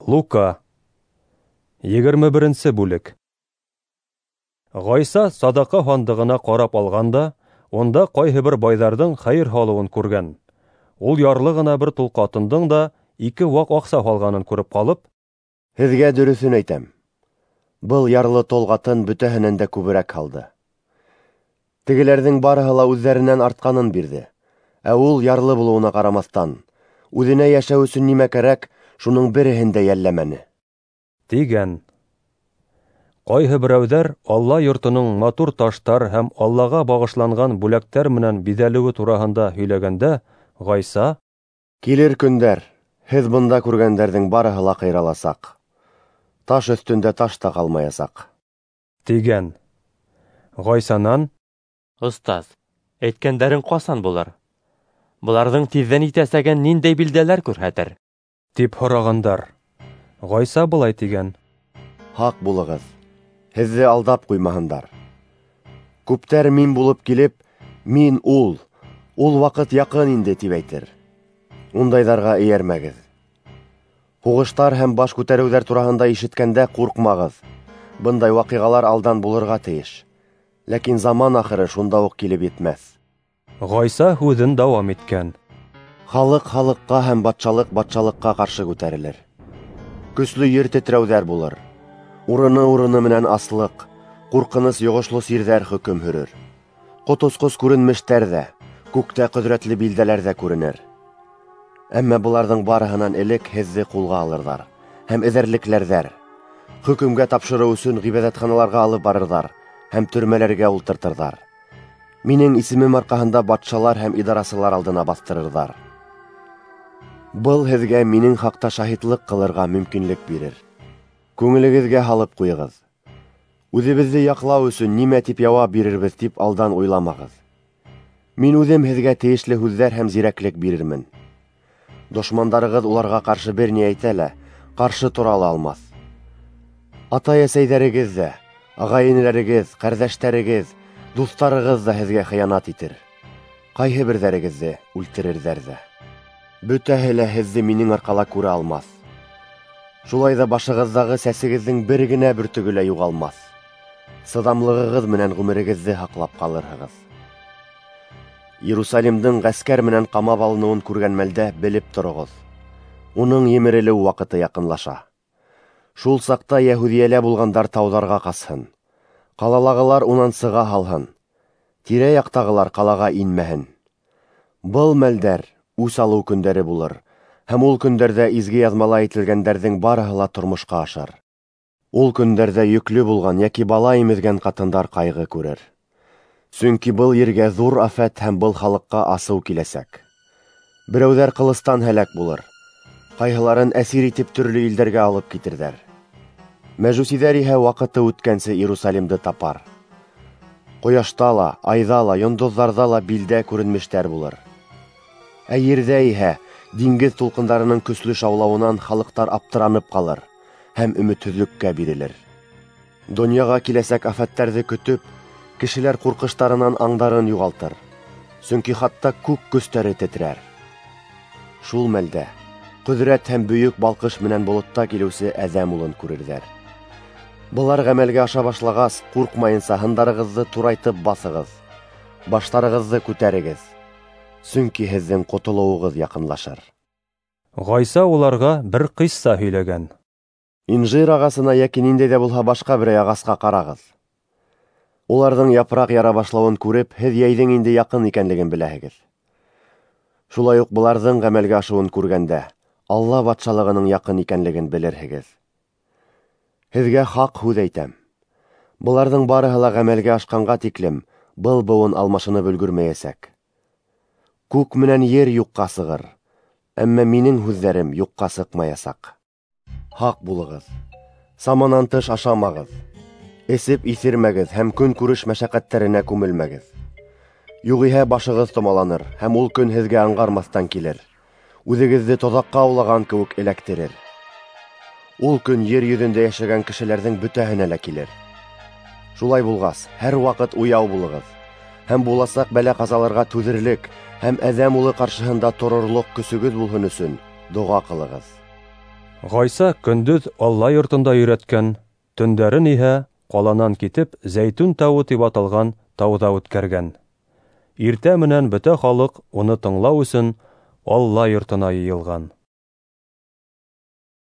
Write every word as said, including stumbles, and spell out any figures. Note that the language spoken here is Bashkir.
Лука. егерме беренче бүлек. Гайса садака һандыгына карап алганда, онда кайһы бер байларның хәер халыгын күргән. Ул ярлы гына бер тул катындың да ике вак акса алганын күреп калып, «Һеҙгә дөрөҫөн әйтәм. Был ярлы тол ҡатын бөтәһенән дә күберәк һалды. Тегеләрҙең барыһы ла үҙҙәренән артҡанын бирҙе. Ә ул ярлы булыуына ҡарамаҫтан, үҙенә йәшәү өсөн нимә кәрәк, шуның береһен дә йәлләмәне» тигән. Кайһы берәүҙәр Алла йортоның матур таштар һәм Аллаға багышланган бүләктәр менән биҙәлеүе тураһында һөйләгәндә, Гайса: «Килер көндәр, һеҙ бында күргәндәрҙең барыһы ла ҡыйраласаҡ. Таш өҫтөндә таш та ҡалмаясаҡ» тигән. Гайсанан: «Остаз, әйткәндәрең ҡасан булыр? Быларҙың тиҙҙән итәсәген ниндәй билдәләр күрһәтер?» тип һорағандар. Гайса былай тигән: «Һаҡ булығыҙ, һеҙҙе алдап ҡуймаһындар. Күптәр мин булып килеп, мин ул, ул ваҡыт яҡын инде тип әйтер. Ундайҙарға эйәрмәгеҙ. Һуғыштар һәм баш күтәреүҙәр тураһында ишеткәндә ҡурҡмағыҙ. Бындай ваҡиғалар алдан булырға тейеш. Ләкин заман ахыры шунда уҡ килеп етмәҫ». Гайса һүҙен дауам иткән: «Халыҡ халыҡҡа һәм батшалыҡ батшалыҡҡа ҡаршы күтәрелер. Көслө ер тетрәүҙәр булыр. Урыны-урыны менән аслыҡ, ҡурҡыныс йоғошло сирҙәр хөкөм һөрөр. Ҡот-осҡос күренмештәр ҙә, күктә ҡөҙрәтле билдәләр ҙә күренер. Әммә быларҙың барыһынан элек һеҙҙе ҡулға алырҙар һәм эҙәрлекләрҙәр. Хөкөмгә тапшырыу өсөн ғибәҙәтханаларға алып барырҙар һәм төрмәләргә ултыртырҙар. Минең исемем арҡаһында батшалар һәм идарасылар алдына баҫтырырҙар. Был һеҙгә минең хаҡта шаһитлыҡ ҡылырға мөмкинлек бирер. Күңелегеҙгә һалып ҡуйығыҙ. Үҙебеҙҙе яҡлау өсөн нимә тип яуап бирербеҙ тип алдан уйламағыҙ. Мин үҙем һеҙгә тейешле һүҙҙәр һәм зирәклек бирермен. Дошмандарығыҙ уларға ҡаршы бер ни әйтә лә, ҡаршы тора ла алмаҫ. Атай-әсәйҙәрегеҙ ҙә, ағай-инеләрегеҙ, ҡәрҙәштәрегеҙ, дуҫтарығыҙ ҙа һеҙгә хыянат итер. Ҡайһы берҙәрегеҙҙе үлтерерҙәр ҙә. Бөтәһе лә һеҙҙе минең арҡала күрә алмаҫ. Шулай ҙа башығыҙҙағы сәсегеҙҙең бер генә бөртөгө лә юғалмаҫ. Сыҙамлығығыҙ менән ғүмерегеҙҙе һаҡлап ҡалырһығыҙ. Иерусалимдың ғәскәр менән ҡамап алыныуын күргән мәлдә белеп тороғоҙ. Уның емерелеү ваҡыты яҡынлаша. Шул саҡта Йәһүҙиәлә булғандар тауҙарға ҡасһын. Ҡалалағылар унан сыға һалһын. Тирә-яҡтағылар ҡалаға инмәһен. Был мәлдәр үс алыу көндәре булыр, һәм ул көндәрҙә изге яҙмала әйтелгәндәрҙең барыһы ла тормошҡа ашар. Ул көндәрҙә йөклө булған йәки бала имеҙгән ҡатындар ҡайғы күрер. Сөнки был ергә ҙур афәт һәм был халыҡҡа асыу киләсәк. Берәүҙәр ҡылыстан һәләк булыр. Ҡайһыларын әсир итеп төрлө илдәргә алып китерҙәр. Мәжүсиҙәр иһә ваҡыты үткәнсе Иерусалимды тапар. Ҡояшта ла, айҙа ла, йондоҙҙарҙа ла билдә күренмештәр булыр. Ә ерҙә иһә диңгеҙ тулҡындарының көслө шаулауынан халыҡтар аптыранып ҡалыр һәм өмөтһөҙлөккә бирелер. Донъяға киләсәк афәттәрҙе көтөп, кешеләр ҡурҡыштарынан аңдарын юғалтыр. Сөнки хатта күк көстәре тетрәр. Шул мәлдә ҡөҙрәт һәм бөйөк балҡыш менән болотта килеүсе әҙәм улын күрерҙәр. Былар ғәмәлгә аша башлағас, ҡурҡмайынса һындарығыҙҙы турайтып баҫығыҙ. Баштарығыҙҙы күтәрегеҙ. Сөнки һеҙҙең ҡотолоуығыҙ яҡынлашыр». Гайса уларға бер ҡисса һөйләгән. «Инжир ағасына йәки ниндәй ҙә булһа башҡа берәй ағасҡа ҡарағыҙ. Уларҙың япраҡ яра башлауын күреп, һеҙ йәйҙең инде яҡын икәнлеген беләһегеҙ. Шулай уҡ быларҙың ғәмәлгә ашыуын күргәндә, Алла батшалығының яҡын икәнлеген белерһегеҙ. Һеҙгә хаҡ һүҙ әйтәм. Быларҙың барыһы ла ғәмәлгә ашҡанға тиклем был быуын алмашынып өлгөрмәйәсәк. Күк менән ер юҡҡа сығыр, әммә минең һүҙҙәрем юҡҡа сыҡмаясаҡ. Һаҡ булығыҙ. Саманан тыш ашамағыҙ. Эсеп иҫермәгеҙ һәм көн күреш мәшәҡәттәренә күмелмәгеҙ. Юғиһә башығыҙ томаланыр һәм ул көн һеҙгә аңғармаҫтан килер. Үҙегеҙҙе тоҙаҡҡа улаған кеүек эләктерер. Ул көн ер йөҙөндә йәшәгән кешеләрҙең бөтәһенә лә килер. Шулай булғас, һәр ваҡыт уяу булығыҙ һәм буласаҡ бәлә-ҡазаларға түҙерлек һәм әҙәм улы ҡаршыһында торорлоҡ көсөгөҙ булһын өсөн доға ҡылығыҙ». Гайса көндөҙ Алла йортонда өйрәткән, төндәрен иһә ҡаланан китеп Зәйтүн тауы тип аталған тауда үткәргән. Иртә менән бөтә халыҡ уны тыңлау өсөн Алла йортона йыйылған.